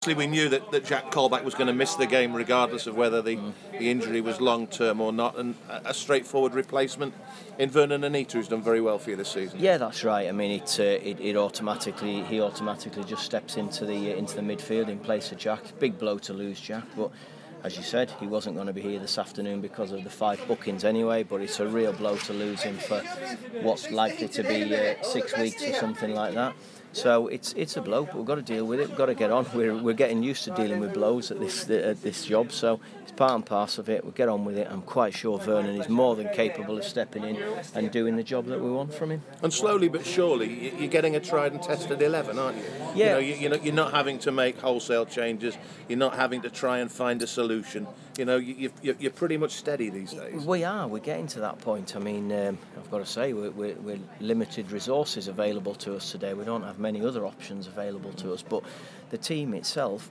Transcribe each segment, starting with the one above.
We knew that Jack Colback was going to miss the game regardless of whether the injury was long-term or not, and a straightforward replacement in Vernon Anita, who's done very well for you this season. Yeah, that's right. I mean, he automatically just steps into the midfield in place of Jack. Big blow to lose Jack, but as you said, he wasn't going to be here this afternoon because of the 5 bookings anyway, but it's a real blow to lose him for what's likely to be 6 weeks or something like that. So it's a blow, but we've got to deal with it. We've got to get on. We're getting used to dealing with blows at this job, so it's part and parcel of it. We'll get on with it. I'm quite sure Vernon is more than capable of stepping in and doing the job that we want from him. And slowly but surely, you're getting a tried and tested 11, aren't you? Yeah. You're not having to make wholesale changes. You're not having to try and find a solution. You're pretty much steady these days. We are. We're getting to that point. I mean, I've got to say, we're limited resources available to us today. We don't have many other options available to us, but the team itself,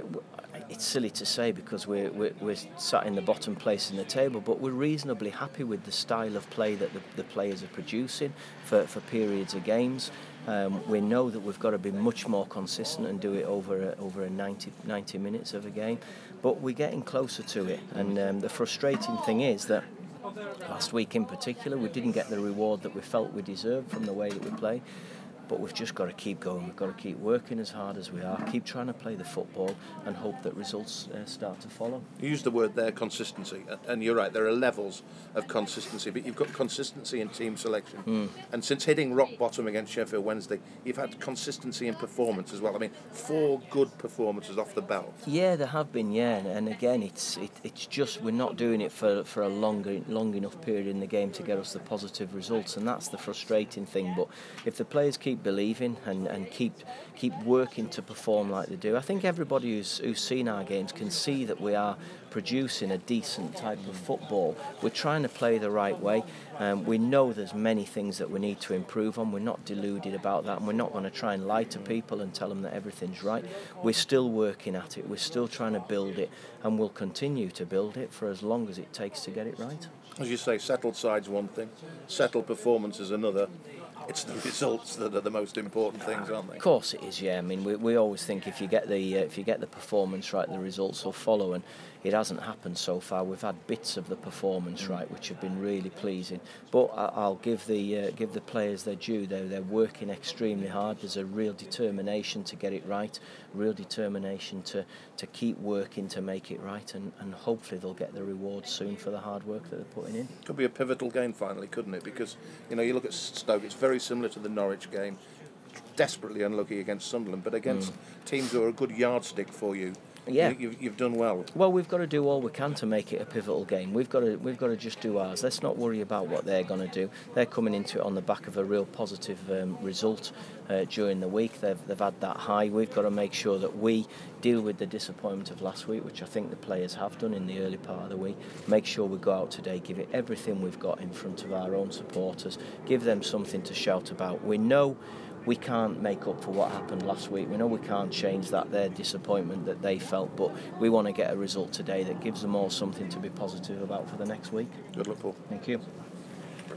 it's silly to say because we're sat in the bottom place in the table, but we're reasonably happy with the style of play that the players are producing for periods of games. We know that we've got to be much more consistent and do it over a 90 minutes of a game, but we're getting closer to it. And the frustrating thing is that last week in particular, we didn't get the reward that we felt we deserved from the way that we play. But we've just got to keep going. We've got to keep working as hard as we are, keep trying to play the football and hope that results start to follow. You used the word there, consistency, and you're right, there are levels of consistency, but you've got consistency in team selection. And since hitting rock bottom against Sheffield Wednesday, you've had consistency in performance as well. I mean, 4 good performances off the belt. Yeah, there have been, yeah. And again, it's just we're not doing it for a long enough period in the game to get us the positive results, and that's the frustrating thing. But if the players keep believing and keep working to perform like they do, I think everybody who's seen our games can see that we are producing a decent type of football. We're trying to play the right way. We know there's many things that we need to improve on. We're not deluded about that, and we're not going to try and lie to people and tell them that everything's right. We're still working at it. We're still trying to build it, and we'll continue to build it for as long as it takes to get it right. As you say, settled side's one thing, settled performance is another. It's the results that are the most important things, aren't they? Of course it is, yeah. I mean, we always think if you get the performance right, the results will follow, and it hasn't happened so far. We've had bits of the performance right, which have been really pleasing. But I'll give the players their due. They're working extremely hard. There's a real determination to get it right, real determination to keep working to make it right, and hopefully they'll get the reward soon for the hard work that they're putting in. Could be a pivotal game finally, couldn't it? Because you look at Stoke, it's very similar to the Norwich game. Desperately unlucky against Sunderland, but against teams who are a good yardstick for you. Yeah, you've done well. Well, we've got to do all we can to make it a pivotal game. We've got to just do ours. Let's not worry about what they're going to do. They're coming into it on the back of a real positive result during the week. They've had that high. We've got to make sure that we deal with the disappointment of last week, which I think the players have done in the early part of the week. Make sure we go out today, give it everything we've got in front of our own supporters, give them something to shout about. We know we can't make up for what happened last week. We know we can't change their disappointment that they felt, but we want to get a result today that gives them all something to be positive about for the next week. Good luck, Paul. Thank you.